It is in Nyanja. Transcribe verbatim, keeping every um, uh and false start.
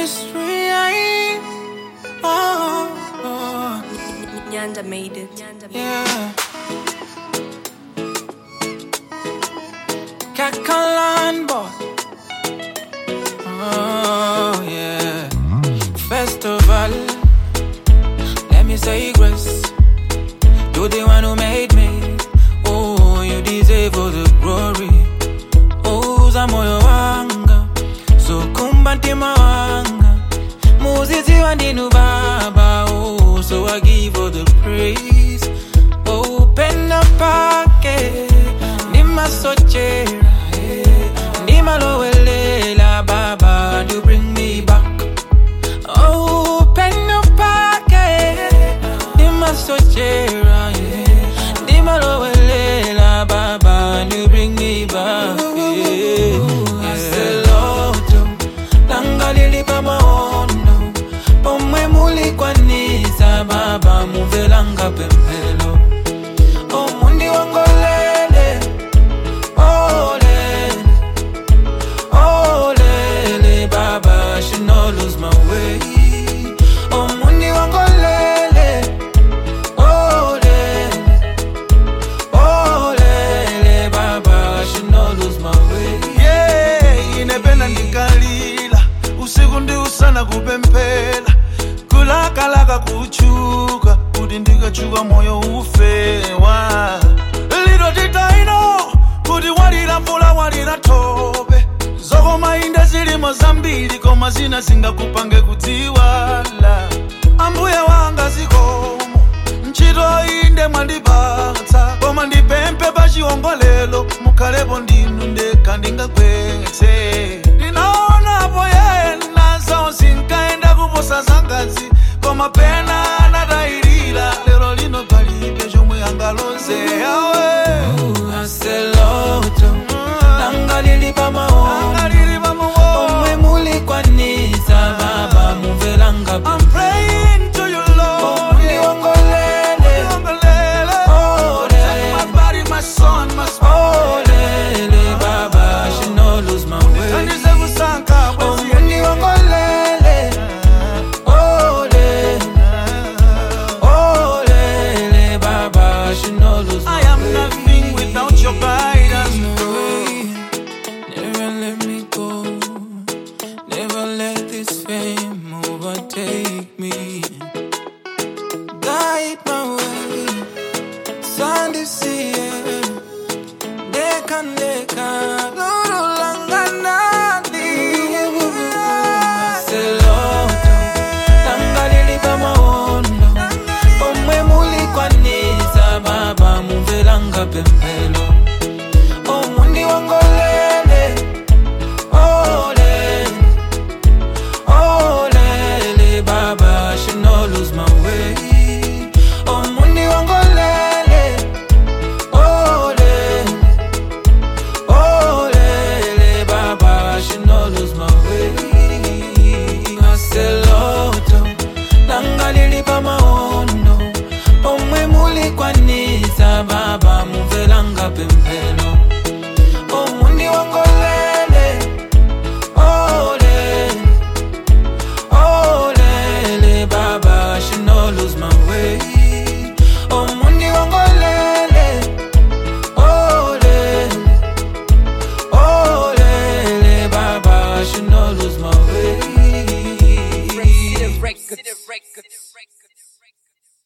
free. Oh, oh. Nyanda made it. Nyanda made Yeah. Kakalan boy. Oh, yeah. Festival. Let me say grace. You're the one who made me. Oh, you deserve all the glory. Oh, zamoyo wanga. So kumbantima wanga. Muzizi wandinu baba. Oh, so I give all the praise. Open up pocket. Nima sochera. Nima lowelela baba. You bring me back. Open up pocket. Nima sochera. Nima lowelela baba. You bring me back. Yeah. Aseloto. Langalili baba ono. Pomwe muli kwa nisa baba. Muvelanga pempelo. Oh mundi wangolele. Oh lele. Oh lele baba. Should not lose my way. Oh mundi wangolele. Oh lele. Oh lele baba. Should not lose my way. Yeah, inependa ndikalila usiku ndi usana kupempela kulakalaka kuchuka kuti ndikachuka moyo ufewa liro titaino kuti walira mvula walira tope zokoma inde zilimo zambiri koma zina zingakupange kudziwala ambuye wanga zikomo ntchito inde mwandipatsa koma ndipemphe pachiongolelo mukhalepo ndinu ndekha ndingagwetse ndinaonapo yena zonse nkaenda kuposa zangazi koma pena anatayirira lero lino palibe chomwe angalonse yawe Aseloto. Langalili pamaono. Omwe muli kwa nisa baba. Muvelanga I'm praying to you, Lord. Mundi wangolele. Oh lele. My body, my son, my spirit. Oh lele baba. Should not lose my way. And this ever sank up. Oh mundi wangolele. Oh lele. Oh lele baba. Should not lose my I way. am nothing without your guidance. Never let me go. Never let this fame overtake me. Guide my way. Sunday see it. Deka deka. Lulu langana di. Aseloto. Langalili pamaono. Omwe muli kwa nisa baba. Muvelanga pempelo. Oh mundi wangolele. Oh lele. Oh lele baba. Should not lose my way. Oh mundi wangolele. Oh lele. Oh lele baba. Should not lose my way. Aseloto. Langalili pamaono. Omwe muli kwa nisa baba. Muvelanga pempelo. Oh mundi wangolele. Oh lele. Oh lele baba. Should not lose my way. Oh mundi wangolele. Oh lele. Oh lele baba. Should not lose my way. it. Records.